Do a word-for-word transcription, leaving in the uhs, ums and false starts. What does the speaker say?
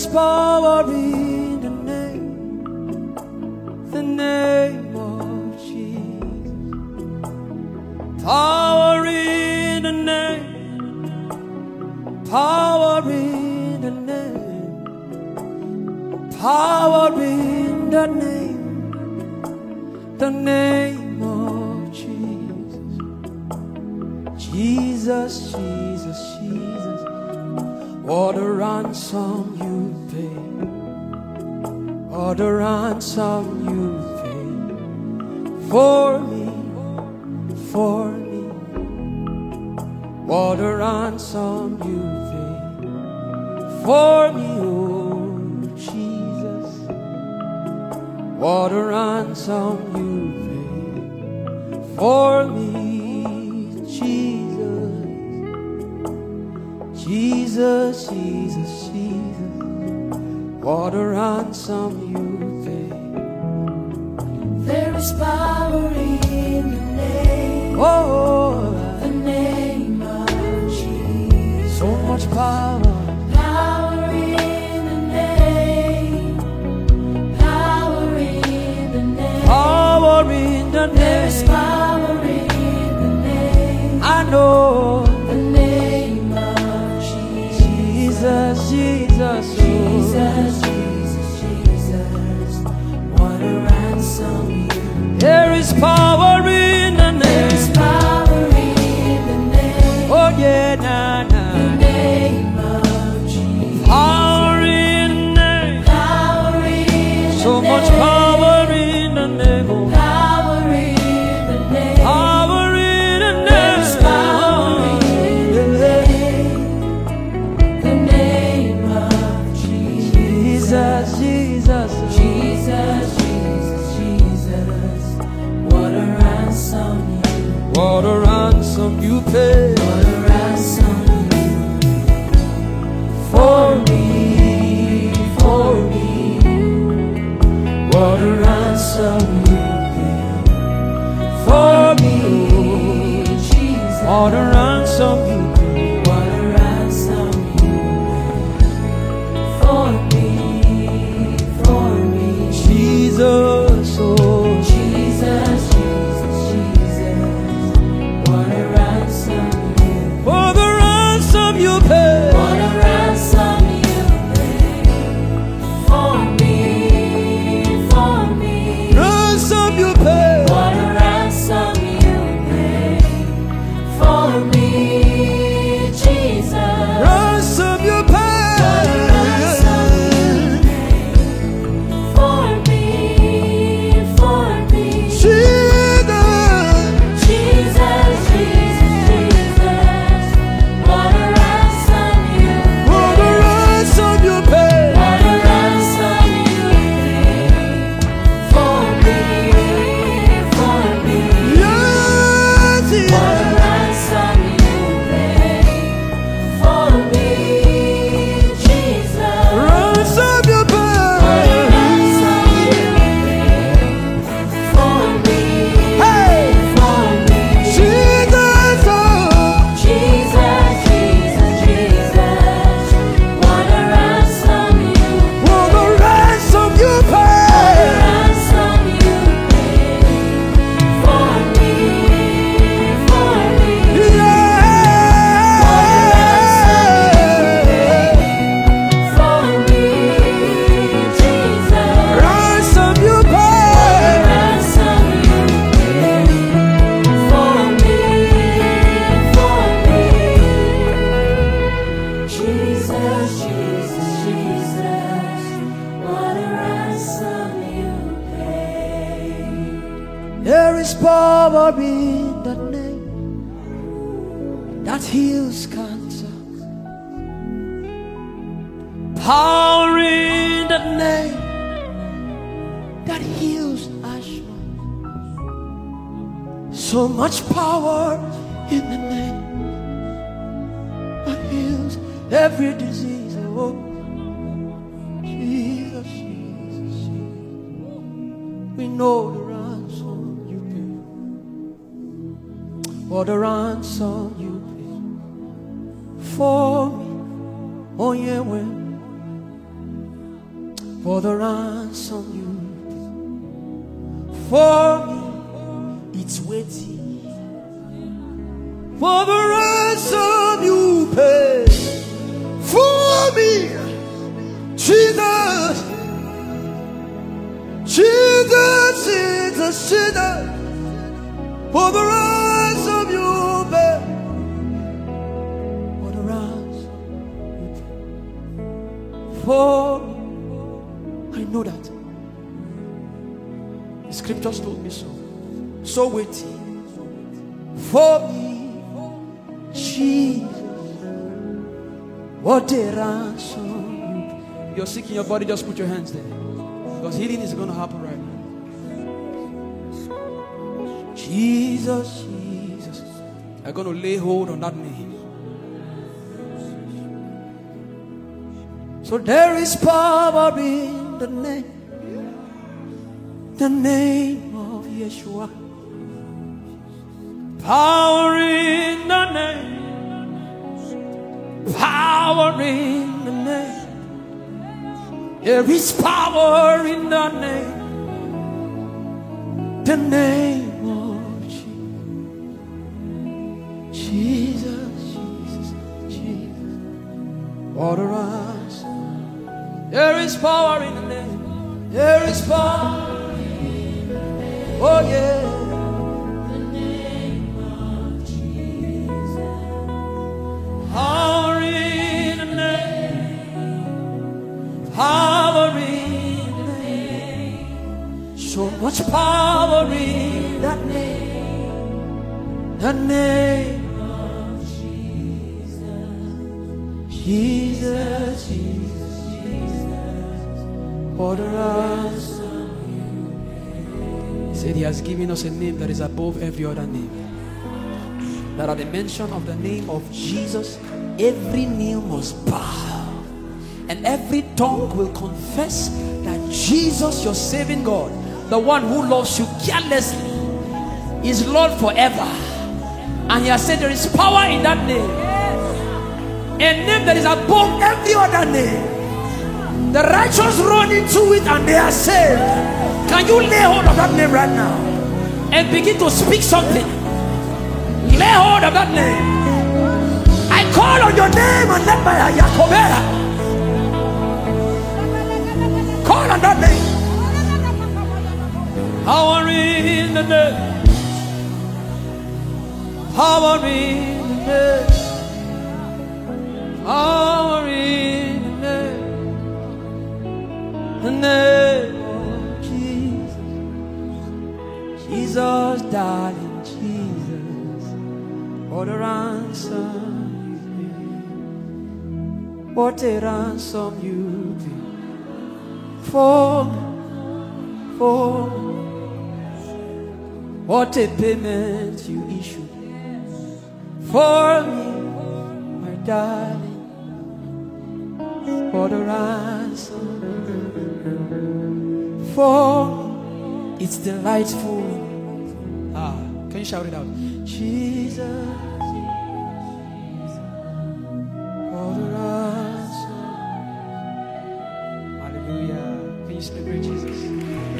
is power in the name, the name of Jesus. Power in the name, power in the name, power in the name, the name of Jesus. Jesus, Jesus, Jesus. What a ransom you paid, what a ransom you paid for me, for me. What a ransom you paid for me, oh Jesus. What a ransom you paid for me, Jesus. Jesus, Jesus, Jesus, what a ransom you paid. There is power in the name, Oh, the name of Jesus. so much power. Power in the name, power in the name. Power in the There is name. power in the name, I know. the name of Jesus, Jesus, oh. Jesus, Jesus, Jesus. What a ransom you. There is power in the There is name. power in the name, Oh yeah, na the na. name of Jesus. Power in the name. Power in the So name. much power in the name. Oh. Power in the name. Power in the There is power name. in the name, the name of Jesus. Jesus, Jesus. Jesus, Jesus, Jesus. What a ransom you. What a ransom you paid What a ransom you for me, for me. what a ransom you paid for me, Jesus. what a ransom you paid What a ransom you paid for me, for me. Jesus, oh. Jesus, Jesus, Jesus. What a ransom you. For the ransom you paid, What a ransom you paid for me, for me. ransom you paid, What a ransom you paid for me, Jesus. ransom you What a ransom you paid, paid for me, for me. Jesus, Jesus, Jesus, Jesus. What a ransom you what a paid. ransom you paid, What a ransom you paid for me, for me. yes, What a yes. ransom you paid for me, Jesus. Ransom you What a paid, ransom you paid for me, hey, for me. Jesus, oh. Jesus, Jesus, Jesus. What a ransom you What a ransom you What a paid, ransom you paid for me, for me. yeah. For me, Jesus. Ransom you What a paid, ransom you paid for me, for me. Jesus, Jesus, Jesus. What a ransom you paid. there is power in the name that heals cancer. Power in the name that heals asthma. So much power in the name that heals every disease. Oh, Jesus, Jesus, Jesus. We know the ransom you paid. What a ransom you paid for me. Oh yeah, when for the ransom you paid. For me, it's waiting. For the ransom you paid. For me, Jesus. Jesus, Jesus, Jesus. For the ransom you paid. For the ransom you paid. For me. I know that. The scriptures told me so. So waiting for me, Jesus. What a ransom. You're sick in your body, just put your hands there. Because healing is going to happen right now. Jesus, Jesus. I'm going to lay hold on that name. So there is power in the name, the name of Yeshua. Power in the name, power in the name. There is power in the name, the name of Jesus, Jesus, Jesus. All around. There is power in the name. There is power in the name. Oh yeah. The name of Jesus. Power in the name. Power in the name. So much power in that name. The name of Jesus. Jesus, Jesus. For the ransom you. He said he has given us a name that is above every other name. That at the mention of the name of Jesus, every knee must bow, and every tongue will confess that Jesus, your saving God, the one who loves you carelessly, is Lord forever. And he has said there is power in that name, a name that is above every other name. The righteous run into it and they are saved. Can you lay hold of that name right now and begin to speak something? Lay hold of that name. I call on your name and let my Yakobera. Call on that name. Power in the name. Power in the name. Power in the name. The name of Jesus. Jesus, darling Jesus. For the ransom you paid. What a ransom you paid. For me, for me. What a payment you issued. For me, my darling. For the ransom. For it's delightful. Ah, can you shout it out? Jesus, for the ransom. Hallelujah. Can you celebrate Jesus?